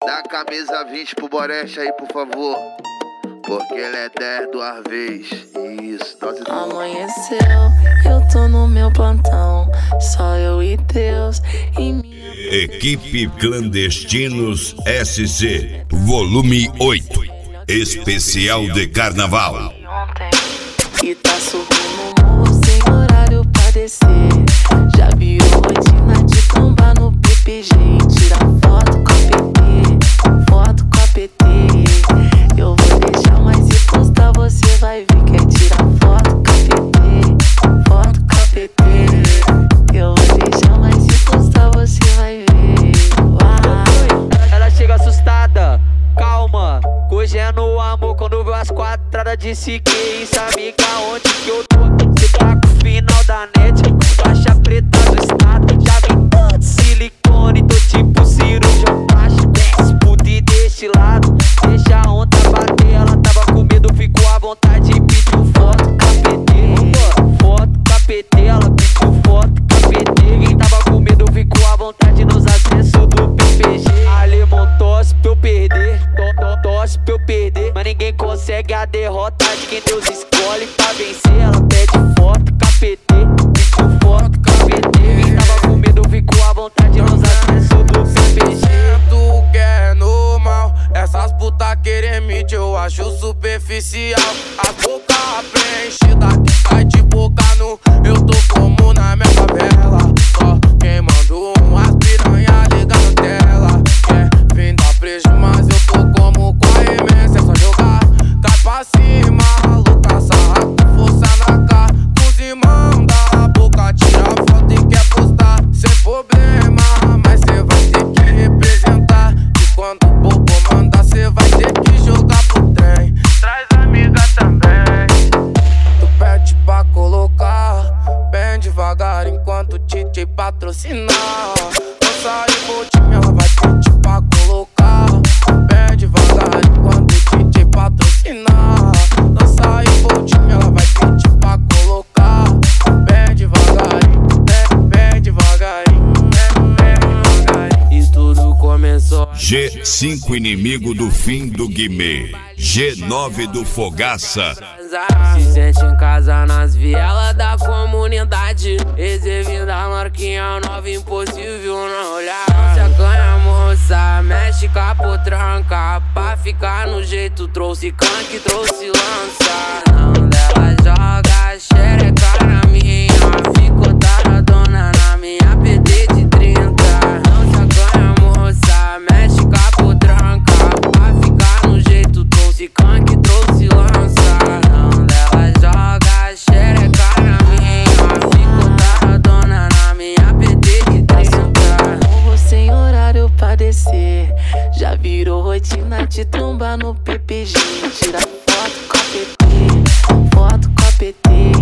Dá a camisa 20 pro Boreste aí, por favor. Porque ele é 10 duas vezes. Isso, dose dupla. Amanheceu, eu tô no meu plantão. Só eu e Deus e minha... Equipe Clandestinos SC, volume 8, especial de carnaval. E tá subindo o morro sem horário pra descer. Já virou rotina de trombar no PPG. Tira foto com a PT, foto com a PT. Eu vou deixar mais e postar, você vai ver. Quer tirar foto com a PT, foto com a PT. Eu vou deixar mais e postar, você vai ver. Uau. Ela chega assustada, calma. Hoje é no amor, quando viu as quadradas disse que isso, amiga, onde que eu tô? Cê tá com o final da net, com faixa preta do estado. Já vem todo silicone, tô tipo cirurgião plástico. Desce puta e deste lado, deixa a onda bater. Ela tava com medo, ficou à vontade e pediu foto com a PT. Foto com a PT, ela pediu foto com a PT. Quem tava com medo ficou à vontade nos acessos do PPG. Alemão tosse pra eu perder, tosse pra eu perder. Mas ninguém consegue a derrota de quem Deus escolhe pra vencer. Ela pede foto com a PT, pediu foto com a PT. Quem tava com medo ficou à vontade nos acessos do PPG. Tu que é normal, essas putas querem mentir, eu acho superficial. As bocas preenchidas que sai de boca nu. Eu tô como na minha favela, só queimando umas piranha ligando tela. Quer vir dar prejuízo, mas eu tô como com a MS. É só jogar, cai pra cima, louca, sarra com força na cara. Com os irmãos da boca, tira foto e quer postar. Sem problema, mas cê vai ter que representar. E quando o bobo mandar, cê vai ter que jogar pro trem. Traz amiga também. Tu pede pra colocar, bem devagar enquanto o DJ patrocinar. Lança e voltinha, ela vai pedir pra colocar, bem devagar enquanto o DJ patrocinar. Lança e voltinha, ela vai pedir pra colocar, bem devagarinho, bem devagarinho, bem devagarinho. E tudo começou. G5 inimigo do fim do Guimê, G9 do Fogaça. Se sente em casa nas vielas da comunidade. Reservinho da marquinha nova, impossível não olhar. Se acanha, moça, mexe com a potranca. Pra ficar no jeito, trouxe canque, trouxe lança. Não dela joga xereca na minha. Ficou taradona na minha PT de 30. Não se acanha, moça, mexe com a potranca. Pra ficar no jeito, trouxe canque, trouxe lança. Não dela joga xereca na minha. Ficou taradona na minha PT de 30. Morro sem horário pra descer. Já virou rotina de trombar no PPG. Tira foto com a PT, foto com a PT.